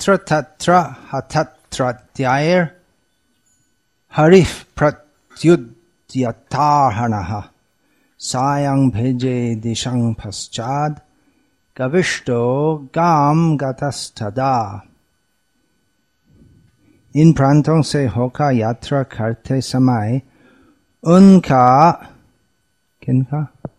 यत्र तत्र हतत्रत्यायर हरिः प्रत्युद्यताहनः सायं भेजे दिशं पश्चाद कविष्टो गाम गतस्तदा। इन प्रांतों से होकर यात्रा करते समय उनका किनका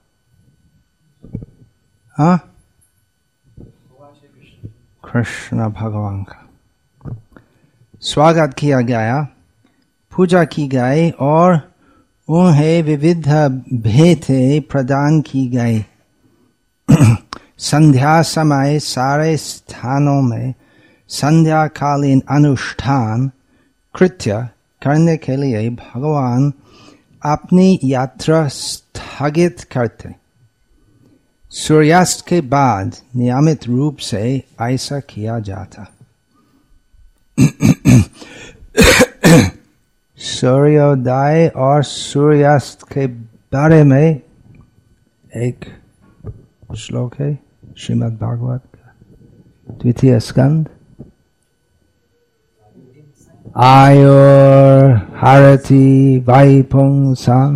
कृष्ण भगवान का स्वागत किया गया, पूजा की गई और उन्हें विविध भेंटें प्रदान की गई। संध्या समय सारे स्थानों में संध्याकालीन अनुष्ठान कृत्य करने के लिए भगवान अपनी यात्रा स्थगित करते। सूर्यास्त के बाद नियमित रूप से ऐसा किया जाता। सूर्योदय और सूर्यास्त के बारे में एक श्लोक है श्रीमद् भागवत का 2th स्कंद। आयुर्हरति वैपुंसां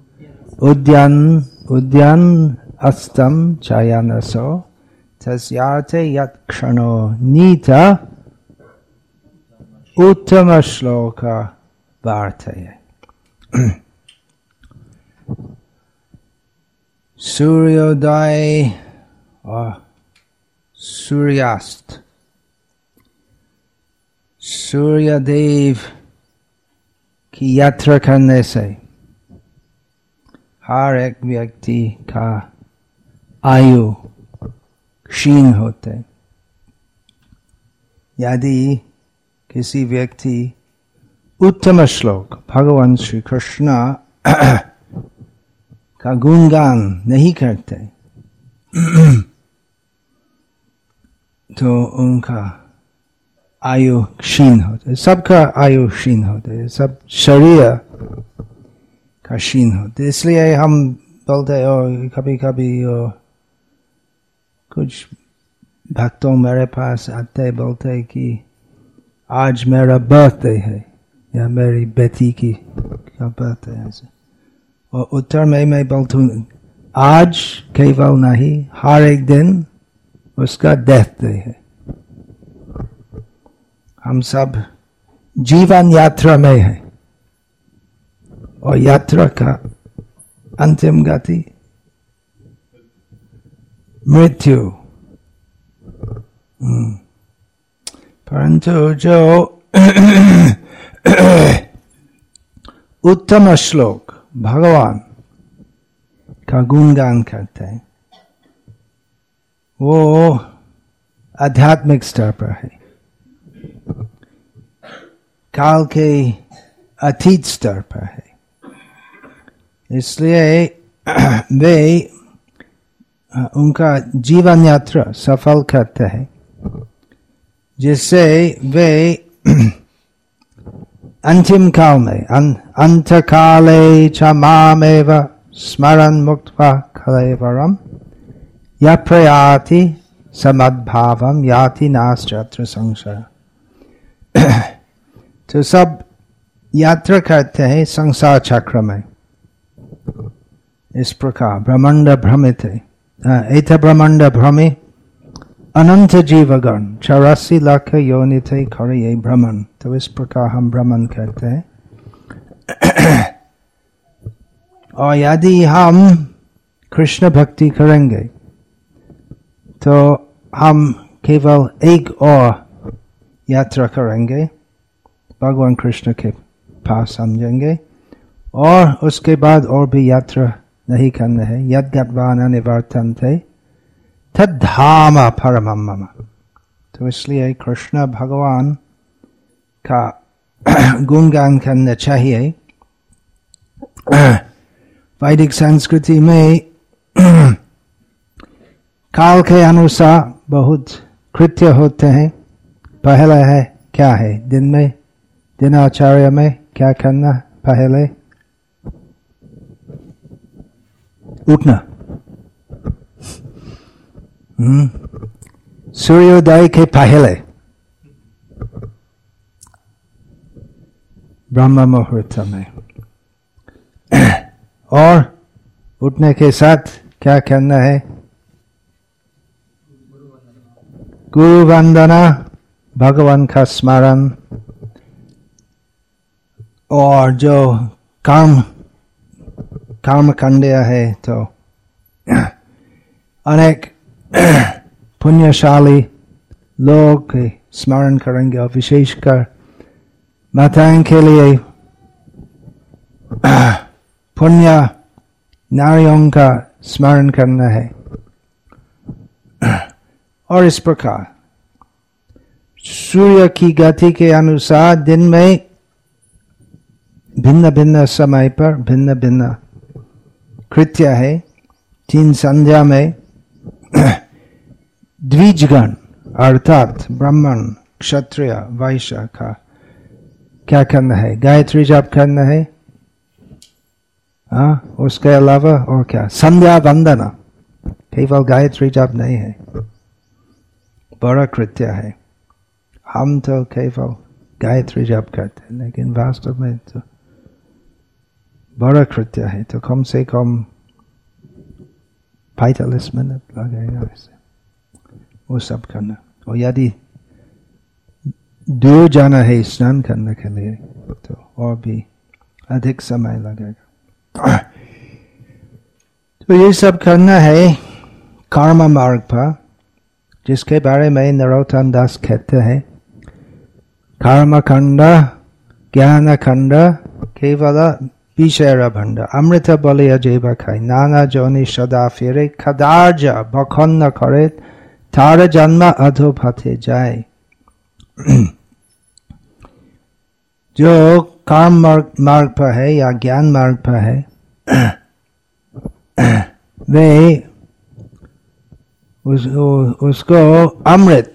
उद्यान अस्तम चयनसो तस्यार्थे यत्क्षणो नीता उत्तम श्लोक वार्तये। सूर्योदय और सूर्यास्त, सूर्यदेव की यात्रा करने से हर एक व्यक्ति का आयु क्षीण होते। यदि किसी व्यक्ति उत्तम श्लोक भगवान श्री कृष्ण का गुणगान नहीं करते तो उनका आयु क्षीण होते। सबका आयु क्षीण होते, सब शरीर का क्षीण होते। इसलिए हम बोलते और कभी कभी कुछ भक्तों मेरे पास आते बोलते कि आज मेरा बर्थडे है या मेरी बेटी की का बर्थडे है। और उत्तर में मैं बोलता हूँ आज केवल नहीं, हर एक दिन उसका डेथ डे है। हम सब जीवन यात्रा में है और यात्रा का अंतिम गति मृत्यु। परंतु जो उत्तम श्लोक भगवान का गुणगान करते हैं वो आध्यात्मिक स्तर पर है, काल के अतीत स्तर पर है। इसलिए वे उनका जीवन यात्रा सफल करते हैं, जिससे वे अंतिम काल में अंत काले च मामेव स्मरन् मुक्त्वा कलेवरम या प्रयाति समद्भावम याति नास्त्यत्र संशय। तो सब यात्रा करते हैं संसार चक्र में। इस प्रकार ब्रह्मांड भ्रमित है, एत ब्रह्मांड भ्रमे अनंत जीवगण 84 लाख योनि थे करे ये भ्रमण। तो इस प्रकार हम भ्रमण करते हैं। और यदि हम कृष्ण भक्ति करेंगे तो हम केवल एक और यात्रा करेंगे, भगवान कृष्ण के पास समझेंगे और उसके बाद और भी यात्रा नहीं करना है। यद गत्वा न निवर्तन्ते तद्धाम परमं मम। तो इसलिए कृष्ण भगवान का गुणगान करना चाहिए। वैदिक संस्कृति में काल के अनुसार बहुत कृत्य होते हैं। पहला है क्या है, दिन में दिनाचार्य में क्या करना? पहले उठना, सूर्योदय के पहले ब्रह्म मुहूर्त में। और उठने के साथ क्या करना है? गुरु वंदना, भगवान का स्मरण, और जो कर्म कांड है तो अनेक पुण्यशाली लोग स्मरण करेंगे, और विशेषकर माताओं के लिए पुण्य नारियों का स्मरण करना है। और इस प्रकार सूर्य की गति के अनुसार दिन में भिन्न भिन्न समय पर भिन्न भिन्न कृत्य है। 3 संध्या में द्विजगण अर्थात ब्राह्मण, क्षत्रिय, वैश्य का क्या करना है? गायत्री जाप करना है। उसके अलावा और क्या? संध्या वंदना, केवल गायत्री जाप नहीं है, बड़ा कृत्य है। हम तो केवल गायत्री जाप करते हैं, लेकिन वास्तव में तो बड़ा कृत्य है। तो कम से कम 45 मिनट लगेगा ऐसे वो सब करना। और यदि दूर जाना है स्नान करने के लिए तो और भी अधिक समय लगेगा। तो ये सब करना है कर्म मार्ग पर, जिसके बारे में नरोत्तम दास कहते हैं, कर्म खंड ज्ञान खंड केवल विषय भंड, अमृत बलिया जेब खाई, नाना जोनि सदा फिरे, खदार्ज भखन न करे, थार जन्म अधोपथे जाए। जो कर्म मार्ग पर है या ज्ञान मार्ग पर है, वे उसको अमृत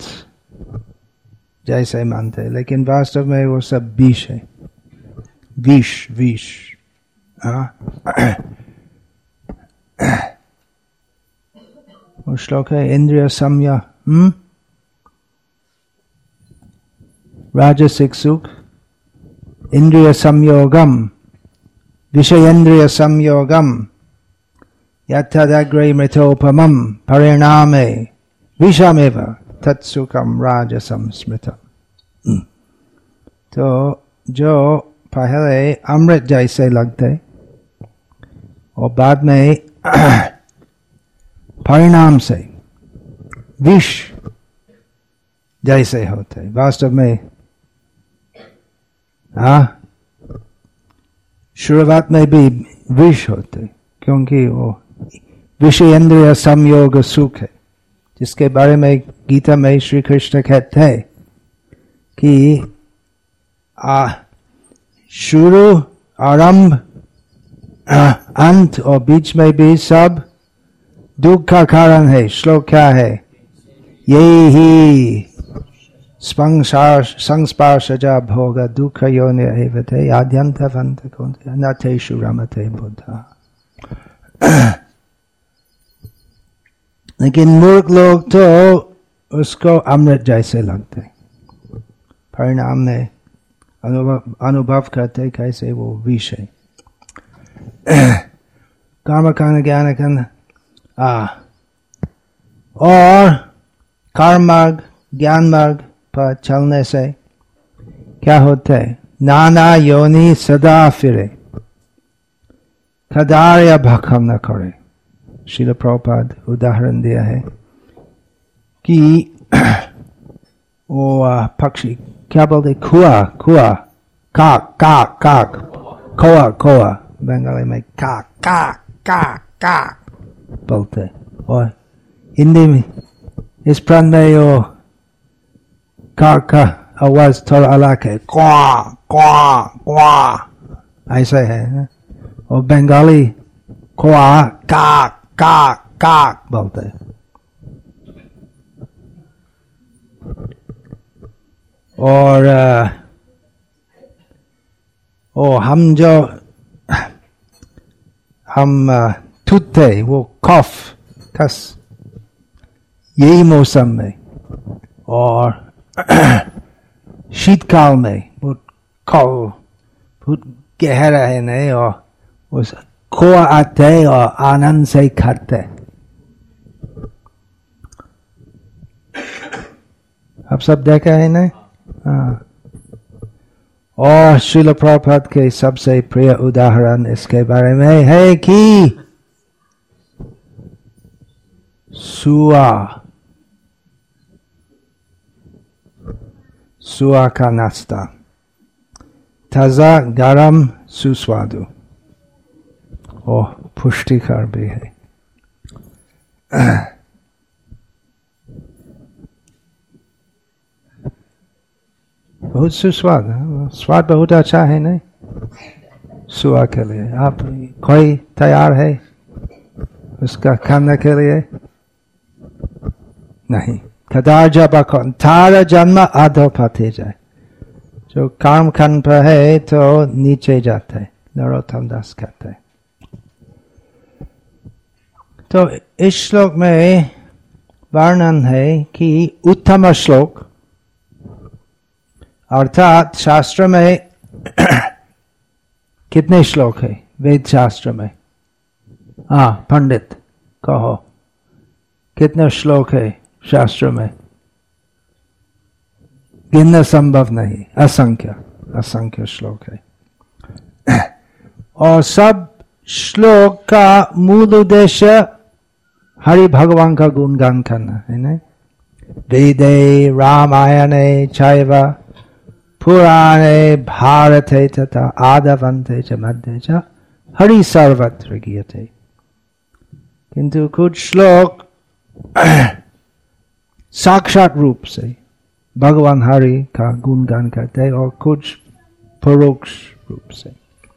जैसे मानते हैं, लेकिन वास्तव में वो सब विष है। विष। वो श्लोक है इंद्रिय संयम, राजसिक सुख, इंद्रिय संयोगम, विषयेन्द्रिय संयोगम, यथाग्रे मृतोपमम परिणामे विषमेव तत्सुखम राजसम स्मृतम। तो जो पहले अमृत जैसे लगते और बाद में परिणाम से विष जैसे होते, वास्तव में शुरुआत में भी विष होते, क्योंकि वो विषयेन्द्रिय संयोग सुख है, जिसके बारे में गीता में श्री कृष्ण कहते हैं कि शुरू, आरंभ, अंत और बीच में भी सब दुख का कारण है। श्लोक क्या है? यही ही संस्पर्शजा भोग दुख योनि एवते आद्यंतवंत न तेषु रमते बुद्धा। लेकिन मूर्ख लोग तो उसको अमृत जैसे लगते, परिणाम में अनुभव करते कैसे वो विष है। कर्म कांड ज्ञान कांड और कर्म मार्ग ज्ञान मार्ग पर चलने से क्या होता है? नाना योनि सदा फिरे, खदार्य भखम न करे। श्रील प्रभुपाद उदाहरण दिया है कि वो पक्षी क्या बोलते? कुआ, काक, कोआ बंगाली में काक बोलते, और हिंदी में इस प्रांत में वो काक का आवाज थोड़ा अलग है, क्वा ऐसा है। और बंगाली क्वा काक बोलते। और हम टूटते, वो कस यही मौसम में, और शीतकाल में वो बहुत गहरा है नहीं, और उस खोआ आते और आनंद से खाते। आप सब देखा है नहीं? हाँ। और श्रील प्रभुपाद के सबसे प्रिय उदाहरण इसके बारे में है कि सुआ का नाश्ता ताजा गरम सुस्वादु और पुष्टिकर भी है। बहुत सुस्वाद, स्वाद बहुत अच्छा है नहीं? सुआ के लिए आप कोई तैयार है उसका खाने के लिए? नहीं। कदार जब तारा जन्म आधो पाते जाए, जो कर्म खंड पर है तो नीचे जाते है, नरोत्तम दास कहते हैं। तो इस श्लोक में वर्णन है कि उत्तम श्लोक, अर्थात शास्त्र में कितने श्लोक है वेद शास्त्र में? हाँ पंडित कहो, कितने श्लोक है शास्त्र में? गिनना संभव नहीं, असंख्य श्लोक है। और सब श्लोक का मूल उद्देश्य हरि भगवान का गुणगान करना है नहीं? वेदे रामायणे चैव पुराणे भारते तथा आदवन्ते च मध्ये च हरि सर्वत्र गीयते। किंतु कुछ श्लोक साक्षात रूप से भगवान हरि का गुणगान करते हैं और कुछ परोक्ष रूप से।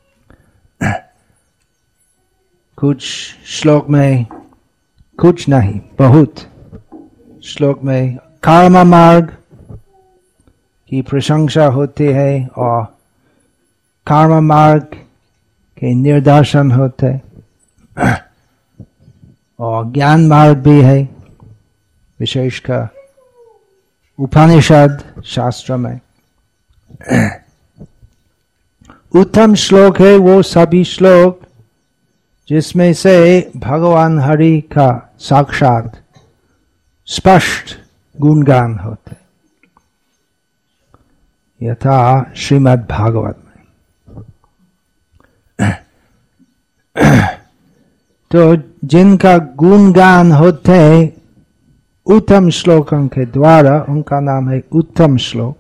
कुछ श्लोक में, कुछ नहीं बहुत श्लोक में कर्म मार्ग की प्रशंसा होती है और कर्म मार्ग के निर्देशन होते, और ज्ञान मार्ग भी है, विशेषकर उपनिषद शास्त्र में। उत्तम श्लोक है वो सभी श्लोक जिसमें से भगवान हरि का साक्षात स्पष्ट गुणगान होते, यथा श्रीमद् भागवत में। तो जिनका गुणगान होते उत्तम श्लोकों के द्वारा, उनका नाम है उत्तम श्लोक,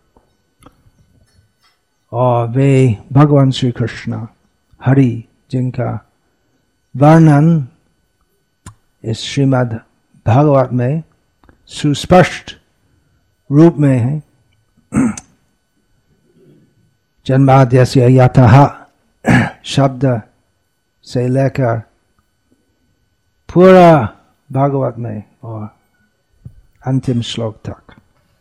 और वे भगवान श्री कृष्ण हरि जिनका वर्णन इस श्रीमद् भागवत में सुस्पष्ट रूप में है। जन्माद्यस्य यतः शब्द से लेकर पूरा भागवत में और अंतिम श्लोक तक।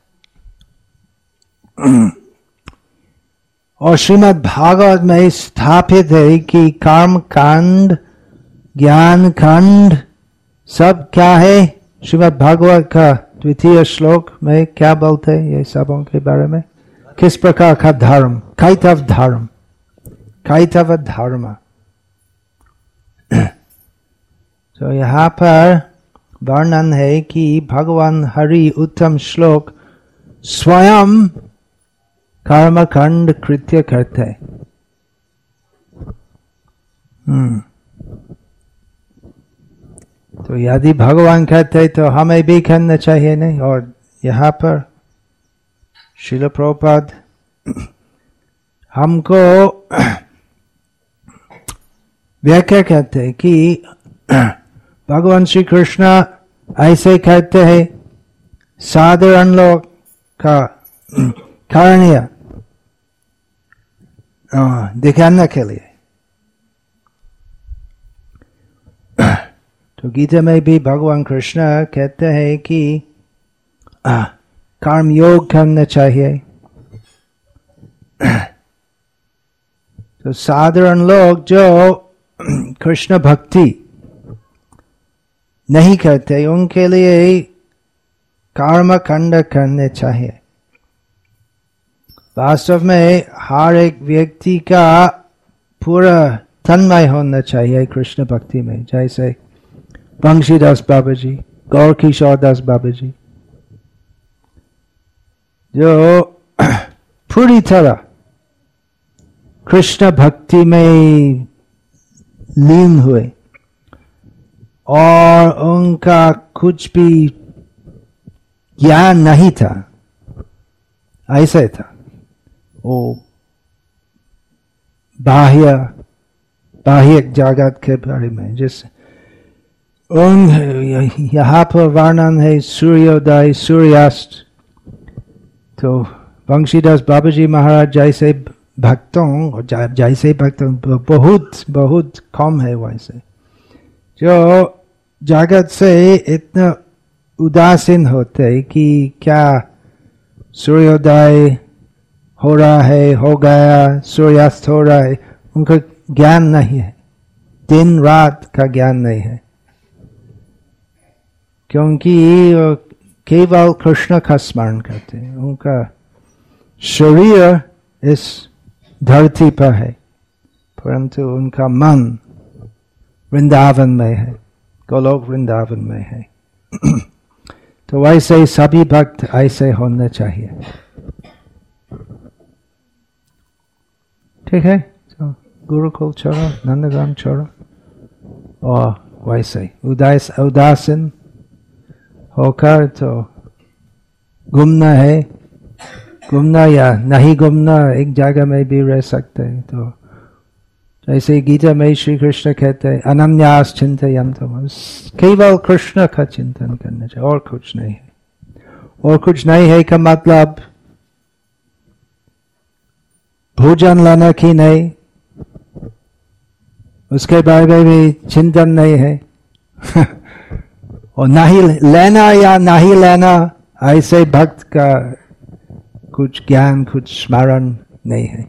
और श्रीमद् भागवत में स्थापित है कि कर्म कांड, ज्ञान खंड सब क्या है। श्रीमद् भागवत का द्वितीय श्लोक में क्या बोलते हैं ये सबों के बारे में? किस प्रकार का धर्म, कैतव धर्म, कैतव धर्म। तो यहाँ पर वर्णन है कि भगवान हरि उत्तम श्लोक स्वयं कर्मकांड कृत्य करते। तो यदि भगवान कहते तो हमें भी करना चाहिए नहीं? और यहाँ पर श्रील प्रभुपाद हमको व्याख्या कहते हैं कि भगवान श्री कृष्ण ऐसे कहते हैं साधारण लोग का करणीय दिखाने के लिए। तो गीता में भी भगवान कृष्ण कहते हैं कि कर्म योग करना चाहिए। तो साधारण लोग जो कृष्ण भक्ति नहीं करते उनके लिए कर्म कांड करने चाहिए। वास्तव में हर एक व्यक्ति का पूरा तन्मय होना चाहिए कृष्ण भक्ति में, जैसे बंशीदास बाबा जी, गौर किशोर दास बाबा जी, जो पूरी तरह कृष्ण भक्ति में लीन हुए और उनका कुछ भी ज्ञान नहीं था, ऐसा था वो बाह्य जगत के बारे में। जिस यहाँ पर वर्णन है सूर्योदय सूर्यास्त, तो बंशीदास बाबा जी महाराज जैसे भक्तों बहुत बहुत कम है वैसे, जो जगत से इतना उदासीन होते कि क्या सूर्योदय हो रहा है, हो गया, सूर्यास्त हो रहा है, उनका ज्ञान नहीं है, दिन रात का ज्ञान नहीं है, क्योंकि केवल कृष्ण का स्मरण करते हैं। उनका शरीर इस धरती पर है, परंतु उनका मन वृंदावन में है, गोलोक वृंदावन में है। तो वैसे सभी भक्त ऐसे होने चाहिए। ठीक है, तो गुरुकुल छोड़ो, नंदगाम छोड़ो, और वैसे उदासीन होकर तो घूमना है, घूमना या नहीं घूमना एक जगह में भी रह सकते हैं। तो जैसे गीता में श्री कृष्ण कहते हैं अनन्यास चिंतयन्तम्, केवल कृष्ण का चिंतन करना चाहिए, और कुछ नहीं है। और कुछ नहीं है का मतलब भोजन लाना की नहीं, उसके बारे में भी चिंतन नहीं है और नहीं लेना या नहीं लेना, ऐसे भक्त का कुछ ज्ञान कुछ स्मरण नहीं है।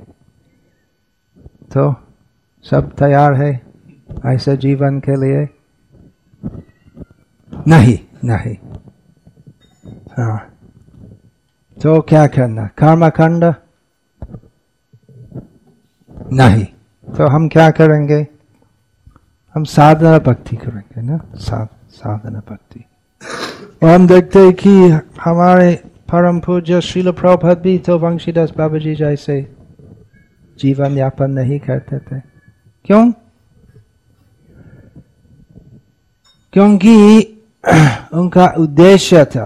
तो सब तैयार है ऐसे जीवन के लिए? नहीं। हाँ, तो क्या करना? कर्मकांड नहीं, तो हम क्या करेंगे? हम साधना भक्ति करेंगे ना, साधना भक्ति। और हम देखते हैं कि हमारे परम पूज्य श्रील प्रभुपाद भी तो बंशीदास बाबा जी जैसे जीवन यापन नहीं करते थे। क्यों? क्योंकि उनका उद्देश्य था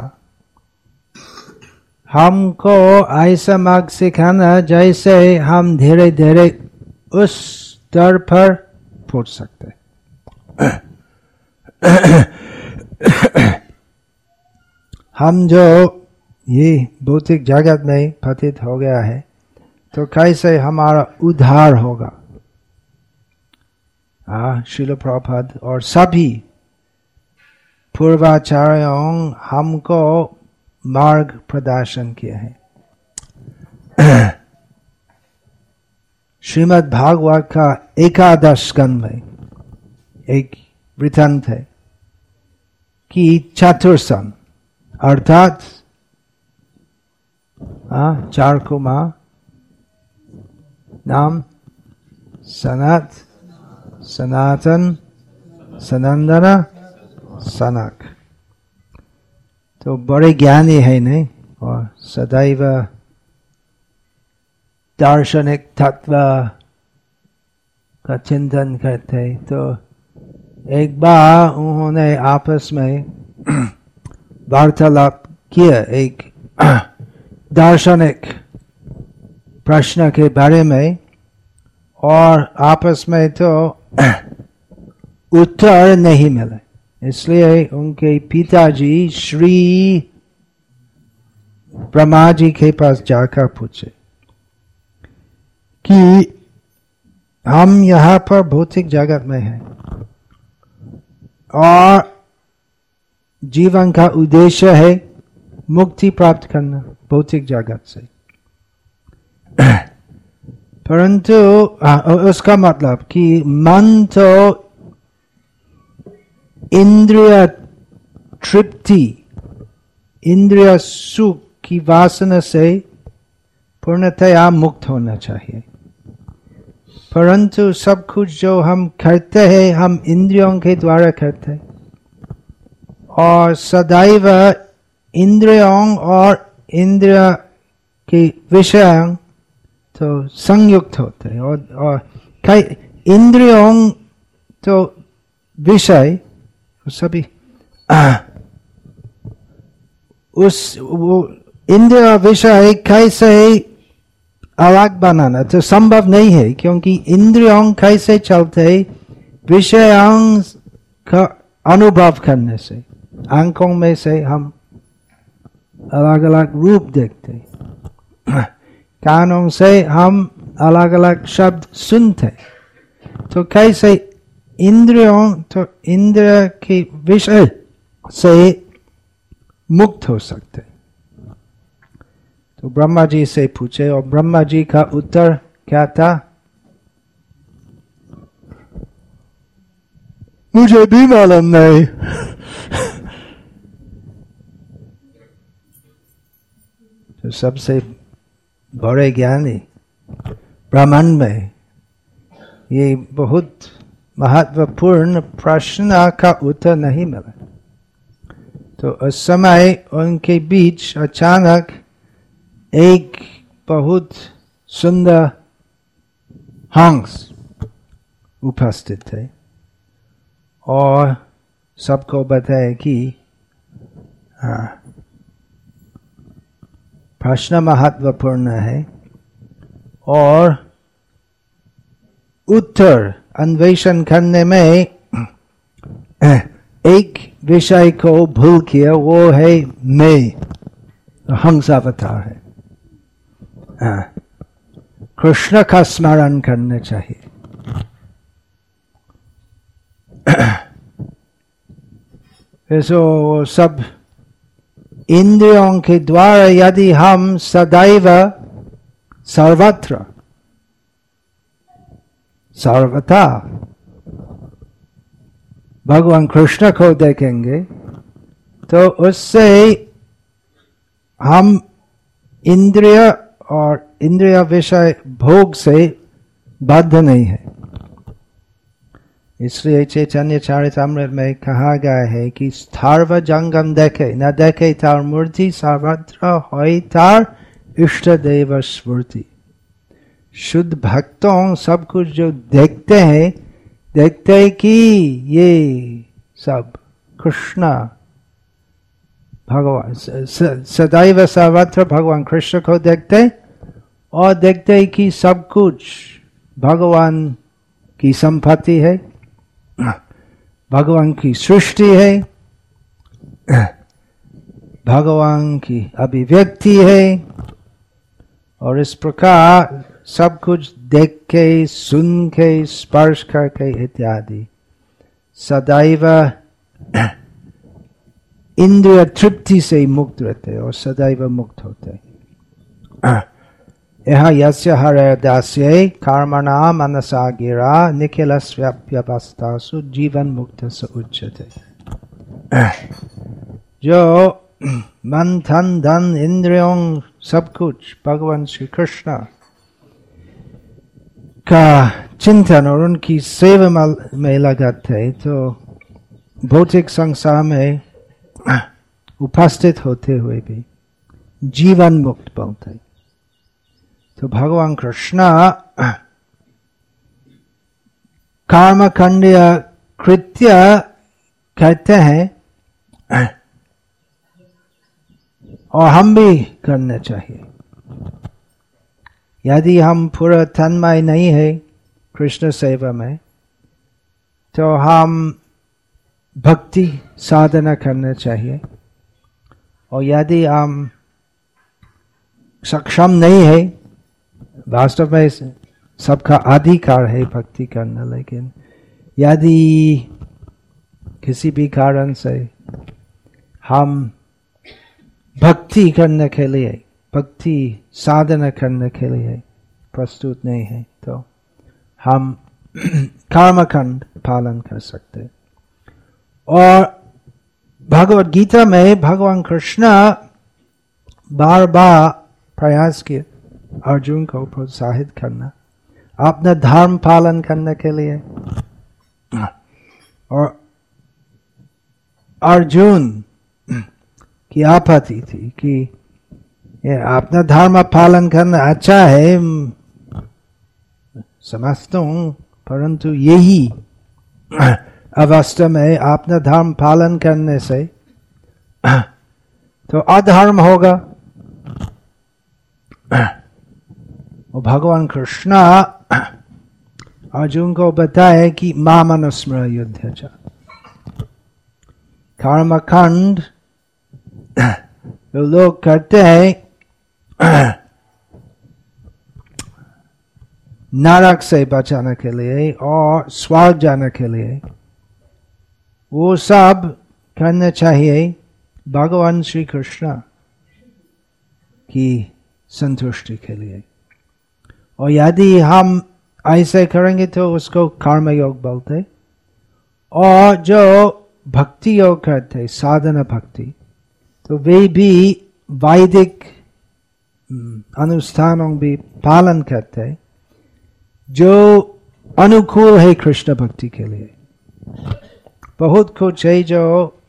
हमको ऐसा मार्ग सिखाना जैसे हम धीरे धीरे उस स्तर पर पहुंच सकते। हम जो ये भौतिक जगत में पतित हो गया है, तो कैसे हमारा उद्धार होगा? श्रील प्रभुपाद और सभी पूर्वाचार्यों हमको मार्ग प्रदर्शन किया है। श्रीमद् भागवत का 11 स्कंद में एक वृत्तांत है कि चतुर्सन अर्थात 4 कुमार नाम सनातन, सनंदन, सनक, तो बड़े ज्ञानी है नहीं, और सदैव दार्शनिक तत्व का चिंतन करते। तो एक बार उन्होंने आपस में वार्तालाप किया एक दार्शनिक प्रश्न के बारे में, और आपस में तो उत्तर नहीं मिले। इसलिए उनके पिताजी श्री ब्रह्मा जी के पास जाकर पूछे कि हम यहाँ पर भौतिक जगत में हैं और जीवन का उद्देश्य है मुक्ति प्राप्त करना भौतिक जगत से, परंतु उसका मतलब कि मन तो इंद्रिय तृप्ति, इंद्रिय सुख की वासना से पूर्णतया मुक्त होना चाहिए। परंतु सब कुछ जो हम करते हैं हम इंद्रियों के द्वारा करते हैं और सदैव इंद्रियों और इंद्रिय के विषय तो संयुक्त होते हैं और कई इंद्रियों तो विषय सभी उस वो इंद्रिय विषय कैसे अलग बनाना तो संभव नहीं है, क्योंकि इंद्रियों कैसे चलते विषयों का अनुभव करने से। आंखों में से हम अलग अलग रूप देखते, कानों से हम अलग अलग शब्द सुनते, तो कैसे इंद्रियों तो इंद्रिय के विषय से मुक्त हो सकते। तो ब्रह्मा जी से पूछे और ब्रह्मा जी का उत्तर क्या था? मुझे भी मालूम नहीं। तो सबसे बड़े ज्ञानी ब्राह्मण में ये बहुत महत्वपूर्ण प्रश्न का उत्तर नहीं मिला। तो उस समय उनके बीच अचानक एक बहुत सुंदर हंस उपस्थित थे और सबको बताया कि प्रश्न महत्वपूर्ण है और उत्तर अन्वेषण करने में एक विषय को भूल किया, वो है मैं, हंस अवतार है। कृष्ण का स्मरण करना चाहिए। तो सब इंद्रियों के द्वारा यदि हम सदैव सर्वत्र सर्वथा भगवान कृष्ण को देखेंगे तो उससे हम इंद्रिय और इंद्रिय विषय भोग से बद्ध नहीं है। इसलिए चैतन्य चरितामृत में कहा गया है कि स्थार्व जंगम देखे न देखे तार मूर्ति सर्वत्र होई तार इष्ट देव स्मृति। शुद्ध भक्तों सब कुछ जो देखते हैं कि ये सब कृष्ण भगवान सदैव सर्वत्र भगवान कृष्ण को देखते और देखते कि सब कुछ भगवान की संपत्ति है, भगवान की सृष्टि है, भगवान की अभिव्यक्ति है और इस प्रकार सब कुछ देख के सुन के स्पर्श करके इत्यादि सदैव इंद्रिय तृप्ति से मुक्त रहते और सदैव मुक्त होते। यह यस्य हृदयस्य कर्मणा मनसा गिरा निखिलस्व्यप्यवस्थासु जीवन मुक्त स उच्यते। जो मन धन धन इंद्रियों सब कुछ भगवान श्री कृष्ण का चिंतन और उनकी सेवा में लगाते तो भौतिक संसार में उपस्थित होते हुए भी जीवन मुक्त बनते। तो भगवान कृष्ण कर्मकांडीय कृत्य कहते हैं और हम भी करना चाहिए। यदि हम पूरा तन्मय नहीं है कृष्ण सेवा में तो हम भक्ति साधना करना चाहिए और यदि हम सक्षम नहीं है, वास्तव में सबका अधिकार है भक्ति करना, लेकिन यदि किसी भी कारण से हम भक्ति करने के लिए भक्ति साधना करने के लिए प्रस्तुत नहीं है तो हम कर्मकांड पालन कर सकते। और भगवद गीता में भगवान कृष्ण बार बार प्रयास किए अर्जुन को प्रोत्साहित करना, अपना धर्म पालन करने के लिए। और अर्जुन की आपत्ति थी कि ये अपना धर्म पालन करना अच्छा है, समझता हूं, परंतु यही अवस्था में अपना धर्म पालन करने से तो अधर्म होगा। और भगवान कृष्ण अर्जुन को बताए कि मामनुस्मृत्य युद्धं च, कर्मकांड जो लोग करते हैं नरक से बचाने के लिए और स्वर्ग जाने के लिए, वो सब करना चाहिए भगवान श्री कृष्ण की संतुष्टि के लिए। और यदि हम ऐसे करेंगे तो उसको कर्म योग बोलते। और जो भक्ति योग करते, साधना भक्ति, तो वे भी वैदिक अनुष्ठानों भी पालन करते जो अनुकूल है कृष्ण भक्ति के लिए। बहुत कुछ है जो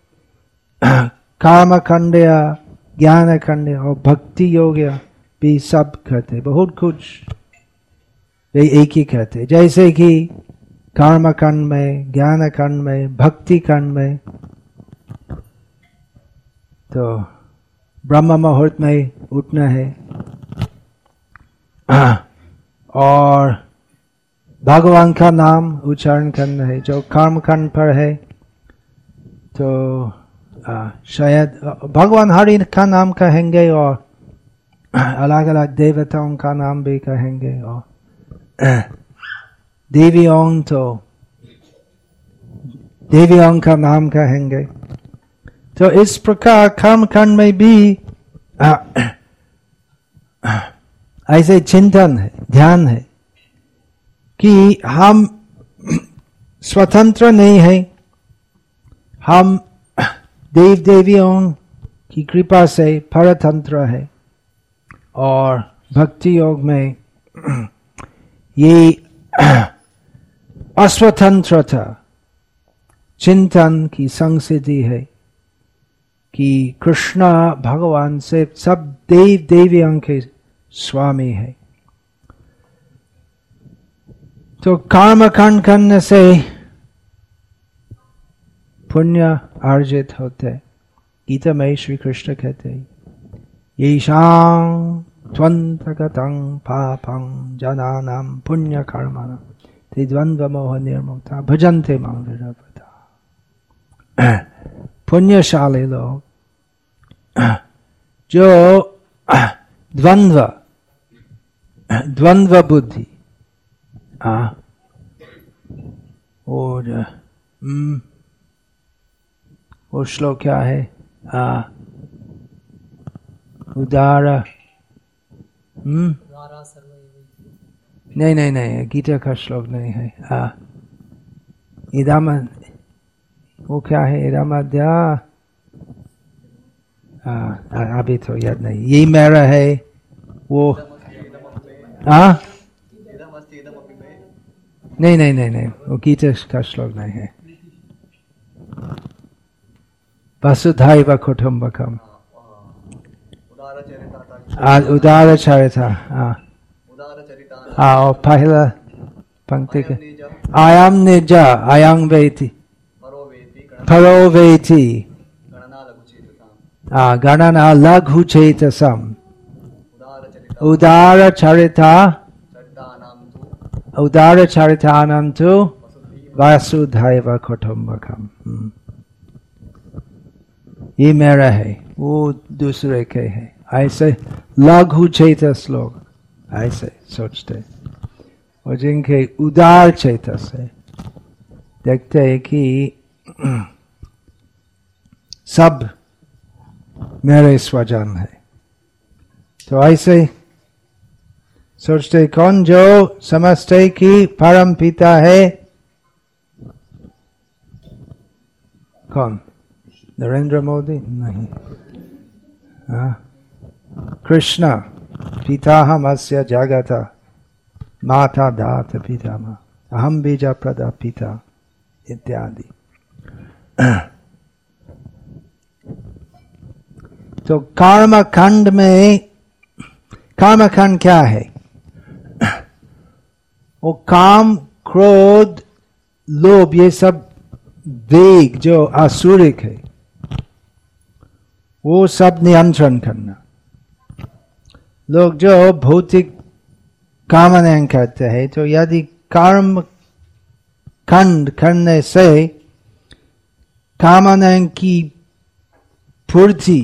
कर्म खंड या ज्ञान खंड और भक्ति योग भी सब करते, बहुत कुछ वे एक ही करते। जैसे कि कर्म खंड में, ज्ञान खंड में, भक्ति खंड में तो ब्रह्म मुहूर्त में उठना है और भगवान का नाम उच्चारण करना है। जो कर्म खंड पर है तो शायद भगवान हरि का नाम कहेंगे और अलग अलग देवताओं का नाम भी कहेंगे, और देवियों तो देवियों का नाम कहेंगे। तो इस प्रकार कर्म खंड में भी ऐसे चिंतन है, ध्यान है कि हम स्वतंत्र नहीं है, हम देव देवियों की कृपा से परतंत्र है। और भक्ति योग में ये अस्वतंत्रता चिंतन की संसिद्धि है कि कृष्ण भगवान से सब देव देवियों के स्वामी है। तो कर्म खंड करने से पुण्य अर्जित होते। गीता में श्री कृष्ण कहते हैं, येषां त्वन्तगतं पापं जनानां पुण्य कर्मणां ते द्वंद्व मोह निर्मुक्ता भजन्ते मां निरवधा। पुण्यशाली लोग जो द्वंद्व बुद्धि और वो श्लोक क्या है, उदार नहीं गीता का श्लोक नहीं है। इदम वो क्या है, इदमद्या अभी तो याद नहीं, यही मेरा है वो। नहीं वो गीता का श्लोक नहीं है। वसुधैव कुटुम्बकम उदार चरिता। और पहला पंक्ति के आयम निजा अयं वेति परो वेति गणना लघु चेतसम उदार चरितानां तु वसुधैव कुटुम्बकम। ये मेरा है, वो दूसरे के है। ऐसे लघु चेतस लोग ऐसे सोचते, और जिनके उदार चेतस है देखते हैं कि सब मेरे स्वजन है। तो ऐसे सोचते कौन, जो समझते कि परम पिता है कौन, नरेंद्र मोदी नहीं, कृष्णा पिताहमस्य जगत माता दाता पितामह अहम बीजा प्रदा पिता इत्यादि। तो कर्म खंड में, कर्म खंड क्या है? वो काम, क्रोध, लोभ, ये सब वेग जो आसुरिक है, वो सब नियंत्रण करना। लोग जो भौतिक कामनाएं करते हैं, तो यदि कर्म खंड करने से कामनाएं की पूर्ति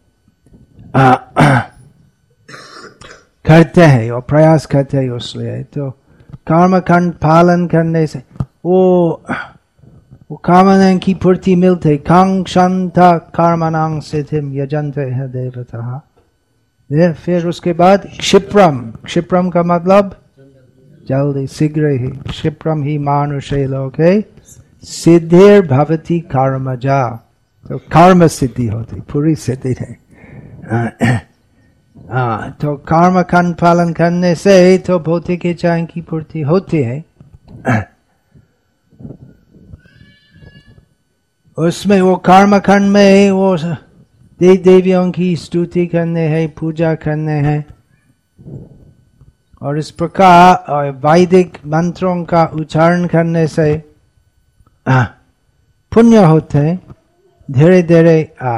करते हैं और प्रयास करते हैं, उसलिए तो कर्म खंड पालन करने से वो कामनाएं की पूर्ति मिलते। कांक्षन्ता कर्मणां सिद्धिं यजन्ते है देवताः। फिर उसके बाद क्षिप्रम, क्षिप्रम का मतलब जल्दी, शीघ्र ही। क्षिप्रम ही मानुषे लोके सिद्धिर भवति कर्मजा। तो कर्म सिद्धि होती, पूरी सिद्धि है। तो कर्म खंड पालन करने से तो भौतिक इच्छाओं की पूर्ति होती है। उसमें वो कर्म खंड में वो देवी देवियों की स्तुति करने हैं, पूजा करने हैं, और इस प्रकार वैदिक मंत्रों का उच्चारण करने से पुण्य होते हैं। धीरे धीरे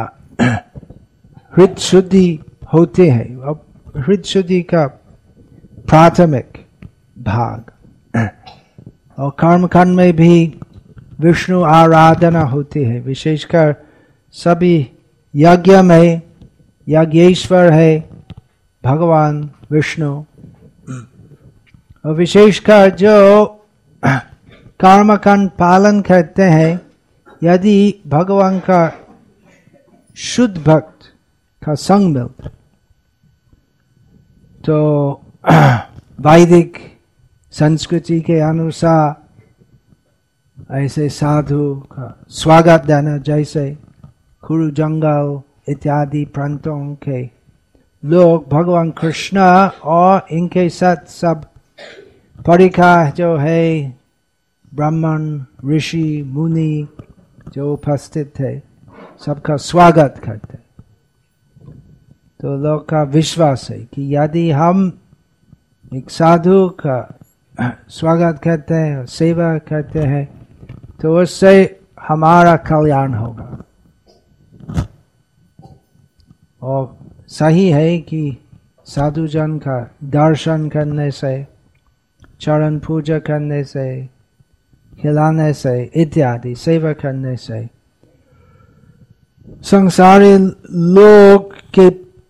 हृदय शुद्धि होते हैं। अब हृदय शुद्धि का प्राथमिक भाग, और कर्म खंड में भी विष्णु आराधना होती है। विशेषकर सभी यज्ञ में यज्ञेश्वर है भगवान विष्णु। और विशेषकर जो कर्म खंड पालन करते हैं, यदि भगवान का शुद्ध भक्त का संग मिलता, तो वैदिक संस्कृति के अनुसार ऐसे साधु का स्वागत देना, जैसे कुरु जंगल इत्यादि प्रांतों के लोग भगवान कृष्ण और इनके साथ सब परिखा जो है, ब्राह्मण, ऋषि, मुनि जो उपस्थित थे, सबका स्वागत करते। तो लोग का विश्वास है कि यदि हम एक साधु का स्वागत करते हैं, सेवा करते हैं, तो उससे हमारा कल्याण होगा। और सही है कि साधु जन का दर्शन करने से, चरण पूजा करने से, खिलाने से इत्यादि सेवा करने से संसारी लोग के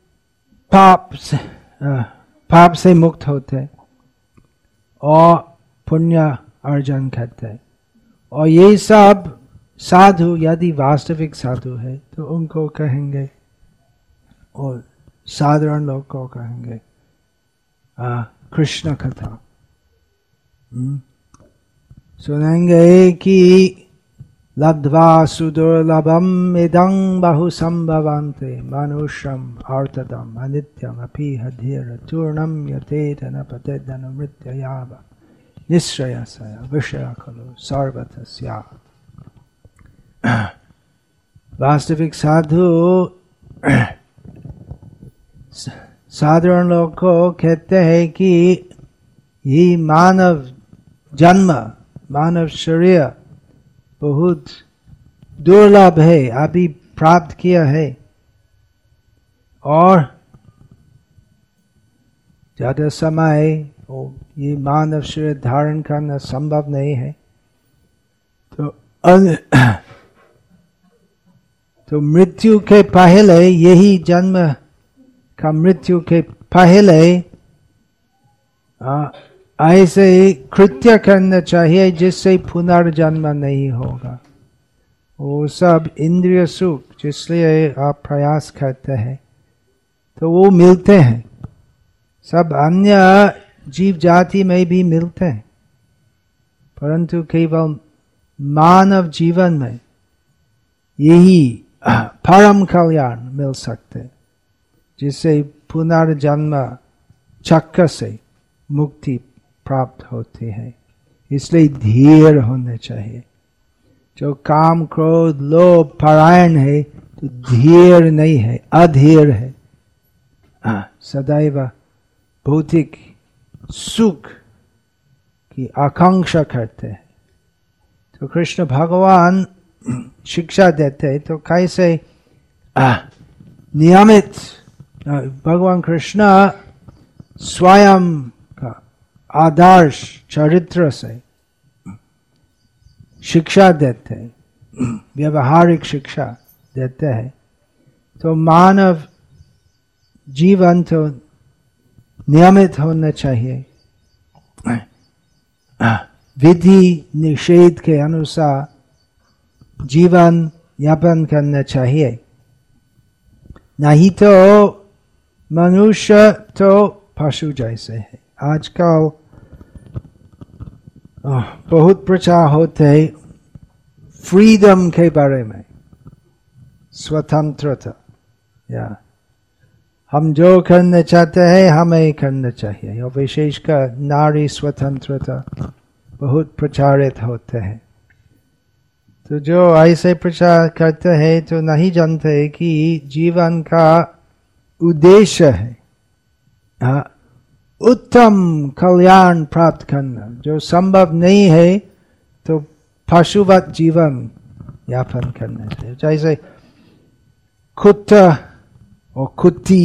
पाप से मुक्त होते और पुण्य अर्जन करते। और ये सब साधु यदि वास्तविक साधु है तो उनको कहेंगे, और साधारण लोग को कहेंगे कृष्ण कथा। सुनेंगे कि लब्ध्वा सुदुर्लभम इदं बहु संभवन्ते मनुष्यम अर्थदम अनित्यम अपि हधीर चूर्णम यतेत न पतेत अनुमृत्ययाव निश्रयस्य विषय खलु सर्वतस्या। वास्तविक साधु साधारण लोग को कहते हैं कि ये मानव जन्म, मानव शरीर बहुत दुर्लभ है, अभी प्राप्त किया है, और ज्यादा समय ये मानव शरीर धारण करना संभव नहीं है। तो मृत्यु के पहले, यही जन्म का मृत्यु के पहले ऐसे कृत्य करना चाहिए जिससे पुनर्जन्म नहीं होगा। वो सब इंद्रिय सुख जिसलिए आप प्रयास करते हैं तो वो मिलते हैं, सब अन्य जीव जाति में भी मिलते हैं, परंतु केवल मानव जीवन में यही परम कल्याण मिल सकते, जिससे पुनर्जन्म चक्कर से मुक्ति प्राप्त होती है। इसलिए धीर होने चाहिए। जो काम क्रोध लोभ परायण है तो धीर नहीं है, अधीर है। सदैव भौतिक सुख की आकांक्षा करते हैं। तो कृष्ण भगवान शिक्षा देते हैं तो कैसे नियमित भगवान कृष्ण स्वयं का आदर्श चरित्र से शिक्षा देते हैं, व्यवहारिक शिक्षा देते हैं। तो मानव जीवन तो नियमित होना चाहिए, विधि निषेध के अनुसार जीवन यापन करना चाहिए। नहीं तो मनुष्य तो पशु जैसे है। आजकल बहुत प्रचार होते है फ्रीडम के बारे में, स्वतंत्रता, या हम जो करना चाहते हैं हमें करना चाहिए। और विशेषकर नारी स्वतंत्रता बहुत प्रचारित होते हैं। तो जो ऐसे प्रचार करते हैं तो नहीं जानते कि जीवन का उद्देश्य है उत्तम कल्याण प्राप्त करना। जो संभव नहीं है तो पशुवत जीवन यापन करना चाहिए। जैसे कुत्ता और कुत्ती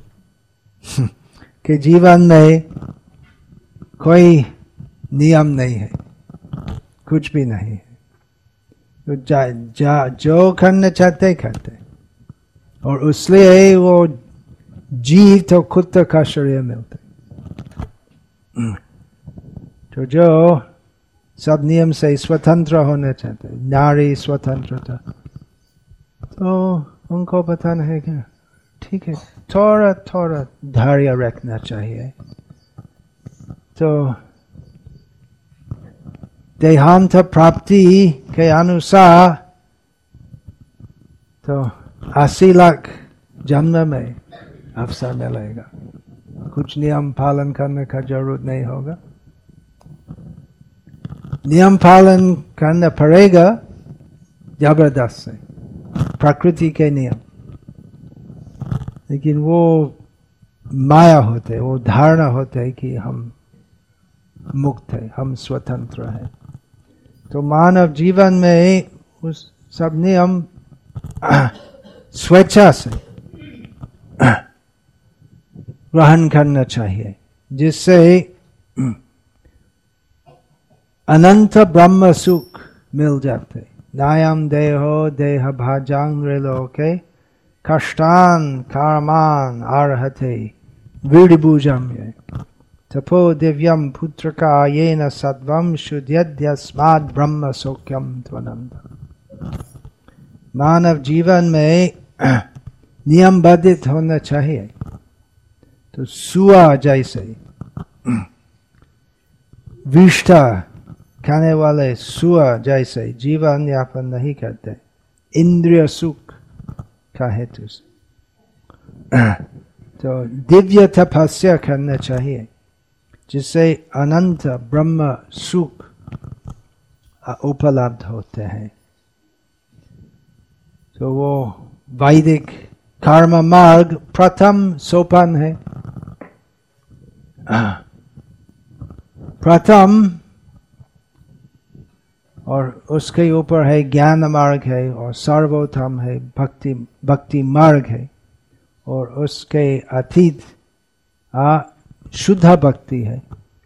के जीवन में कोई नियम नहीं है, कुछ भी नहीं है। तो जो करना चाहते करते, और इसलिए वो जीव तो कुत्ता का शरीर मिलते। तो जो सब नियम से स्वतंत्र होना चाहते, नारी स्वतंत्रता, तो उनको बताना है क्या ठीक है, थोड़ा थोड़ा धैर्य रखना चाहिए। तो देहांत प्राप्ति के अनुसार तो 80 लाख जन्म में अवसर मिलेगा। कुछ नियम पालन करने का जरूरत नहीं होगा। नियम पालन करना पड़ेगा जबरदस्त से, प्रकृति के नियम, लेकिन वो माया होते, वो धारणा होते है कि हम मुक्त है, हम स्वतंत्र है। तो मानव जीवन में उस सब नियम स्वेच्छा से ग्रहण करना चाहिए, जिससे अनंत ब्रह्म सुख मिल जाते। नायम देहो देह भाजांग्रिलोके कष्टान कर्मान अर्हते वीरभुजम्ये तपो दिव्यम पुत्रका येन सद्वम शुद्ध्यस्माद् ब्रह्म सौख्यम त्वनंद। मानव जीवन में नियमबद्ध होना चाहिए। तो सुआ जैसे विष्ठा खाने वाले सुआ जैसे जीवन यापन नहीं करते, इंद्रिय सुख का हेतु से। तो दिव्य तपस्या करना चाहिए, जिससे अनंत ब्रह्म सुख उपलब्ध होते हैं। तो वो वैदिक कर्म मार्ग प्रथम सोपान है। प्रथम, और उसके ऊपर है ज्ञान मार्ग है, और सर्वोत्तम है भक्ति मार्ग है, और उसके अतीत शुद्ध भक्ति है।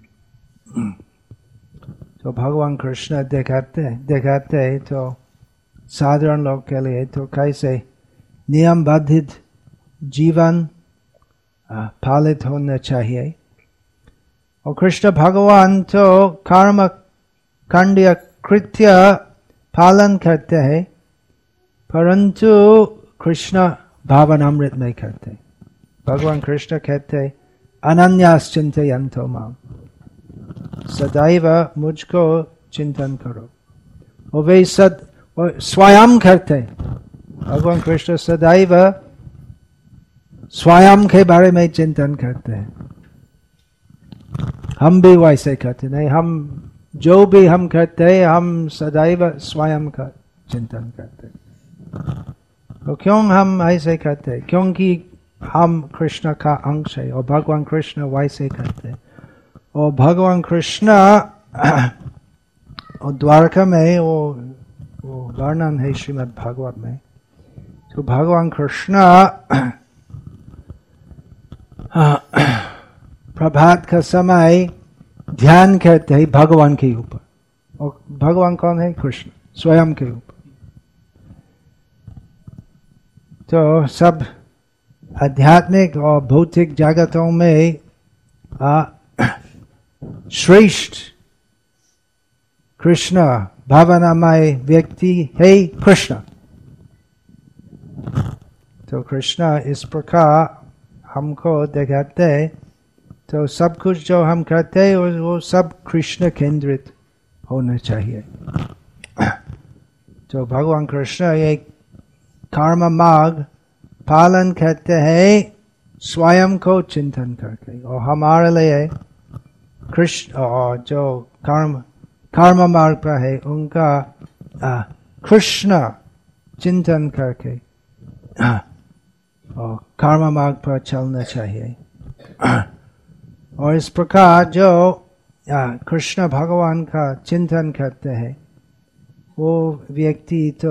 तो भगवान कृष्ण दिखाते हैं तो साधारण लोग के लिए तो कैसे नियमबद्ध जीवन पालित होना चाहिए। और कृष्ण भगवान तो कर्म कांड्य कृत्य पालन करते हैं, परंतु कृष्ण भावनामृत में करते। भगवान कृष्ण कहते अनन्याश्चिन्तयन्तो माम, सदैव मुझको चिंतन करो। और वे स्वयं करते। भगवान कृष्ण सदैव स्वयं के बारे में चिंतन करते हैं। हम भी वैसे करते नहीं, हम जो भी हम करते हैं हम सदैव स्वयं का चिंतन करते। तो क्यों हम ऐसे करते? क्योंकि हम कृष्ण का अंश है और भगवान कृष्ण वैसे करते। और भगवान कृष्ण और द्वारका में वो वर्णन है श्रीमद् भागवत में। तो भगवान कृष्ण प्रभात का समय ध्यान करते हैं भगवान के ऊपर। और भगवान कौन है? कृष्ण स्वयं के ऊपर। तो सब आध्यात्मिक और भौतिक जगतों में श्रेष्ठ कृष्ण भावनामय व्यक्ति है कृष्ण। तो कृष्ण इस प्रकार हमको दिखाते, तो सब कुछ जो हम करते हैं वो सब कृष्ण केंद्रित होना चाहिए। तो भगवान कृष्ण एक कर्म मार्ग पालन करते हैं स्वयं को चिंतन करके। और हमारे लिए कृष्ण और जो कर्म मार्ग पर है उनका कृष्ण चिंतन करके और कर्म मार्ग पर चलना चाहिए। और इस प्रकार जो कृष्ण भगवान का चिंतन करते हैं वो व्यक्ति तो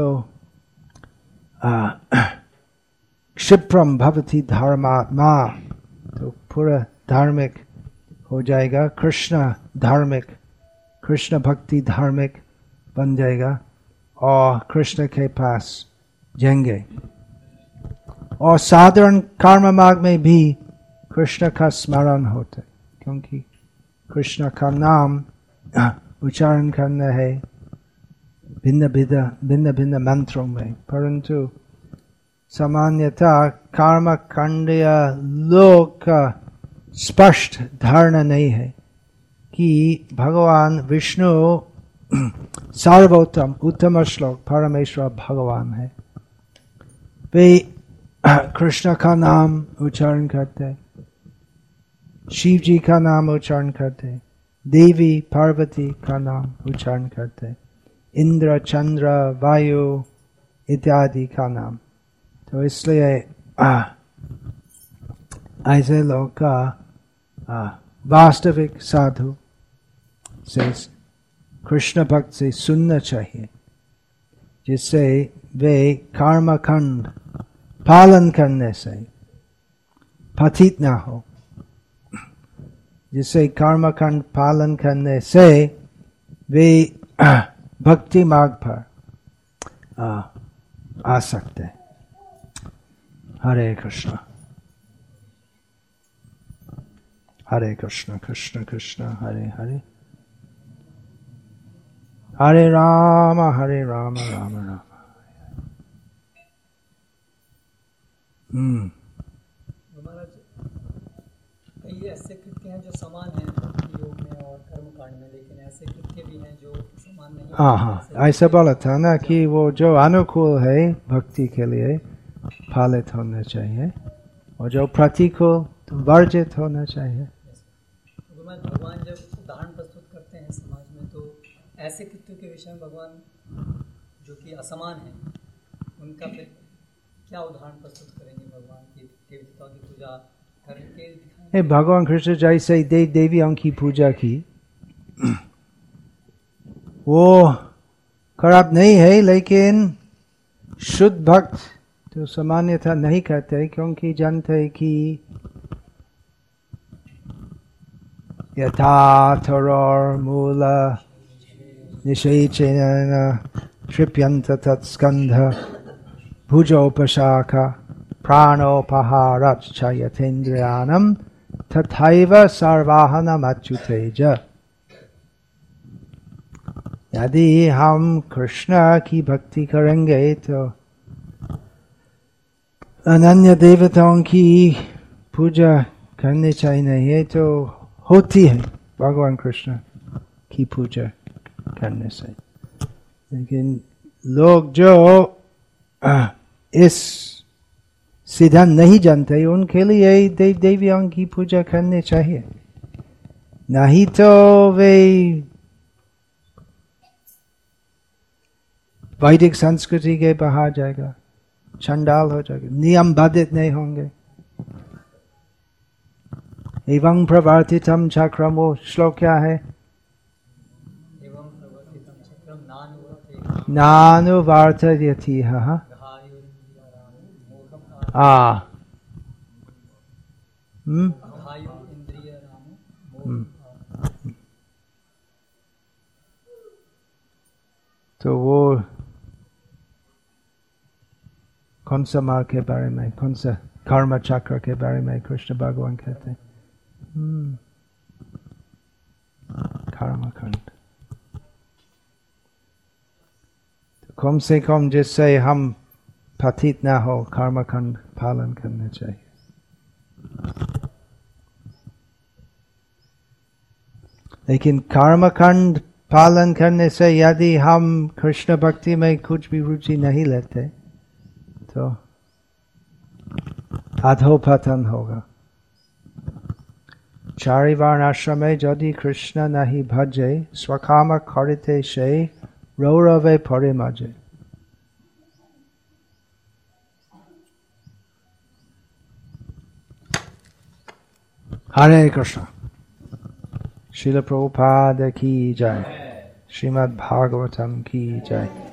क्षिप्रम भवति धर्मात्मा, तो पूरा धार्मिक हो जाएगा, कृष्ण धार्मिक, कृष्ण भक्ति धार्मिक बन जाएगा और कृष्ण के पास जाएंगे। और साधारण कर्म मार्ग में भी कृष्ण का स्मरण होता है, क्योंकि कृष्ण का नाम उच्चारण करना है भिन्न भिन्न मंत्रों में। परंतु सामान्यतः कर्म कांडीय लोक का स्पष्ट धारणा नहीं है कि भगवान विष्णु सर्वोत्तम उत्तम श्लोक परमेश्वर भगवान है। वे कृष्ण का नाम उच्चारण करते, शिव जी का नाम उच्चारण करते, देवी पार्वती का नाम उच्चारण करते, इंद्र चंद्र वायु इत्यादि का नाम। तो इसलिए ऐसे लोग का वास्तविक साधु से कृष्ण भक्त से सुनना चाहिए, जिससे वे कर्मकांड पालन करने से पतित ना हो, जिससे कर्मकांड पालन करने से वे भक्ति मार्ग पर आ सकते हैं। हरे कृष्ण हरे कृष्ण कृष्ण कृष्ण हरे हरे, हरे राम राम राम। कई ऐसे कृत्य हैं जो समान हैं योग में और कर्म कांड में, लेकिन ऐसे कृत्य भी हैं जो समान नहीं। हाँ, ऐसा बोला था ना कि वो जो अनुकूल है भक्ति के लिए पालित होना चाहिए और जो प्रतिकूल तो वर्जित होना चाहिए। भगवान जब उदाहरण प्रस्तुत करते हैं समाज में, तो ऐसे कृत्यों के विषय में भगवान जो कि असमान है उनका फिर क्या उदाहरण प्रस्तुत करेंगे? भगवान की देवताओं की पूजा करके दिखाएंगे? भगवान कृष्ण जैसे देव देवियों की पूजा की वो खराब नहीं है, लेकिन शुद्ध भक्त तो सामान्यतः नहीं करते, क्योंकि जानते कि यथा थरोर मूल निषेचेन क्षिप्यन्त तत्स्कन्ध भुजोपशाखा प्राणोपहारच्च यथेन्द्रियाणं तथैव सर्वाहनमच्युतेज। यदि हम कृष्ण की भक्ति करेंगे तो अनन्य देवताओं की पूजा करनी चाहिए, तो होती है भगवान कृष्ण की पूजा करने से। लेकिन लोग जो इस सिद्धांत नहीं जानते, उनके लिए देव देवियों की पूजा करनी चाहिए। नहीं तो वे वैदिक संस्कृति के बाहर जाएगा, चंडाल हो जाएगा, नियम बाधित नहीं होंगे। एवं प्रवर्तितम चक्रम, वो श्लोक क्या है? नानुवर्तयति तो वो कौन सा मार्ग के बारे में, कौन सा कर्म चक्र के बारे में कृष्ण भगवान कहते हैं? कर्मकांड। तो कम से कम जिससे हम पतित ना हो, कर्मकांड पालन करना चाहिए। लेकिन कर्मकांड पालन करने से यदि हम कृष्ण भक्ति में कुछ भी रुचि नहीं लेते तो अधोपतन होगा। चारिवार्ण आश्रम में यदि कृष्ण नहीं भजे, स्वकाम करिते से रौरवे परे मजे। हरे कृष्ण। श्रील प्रभुपाद की जय। श्रीमद् भागवतम की जय।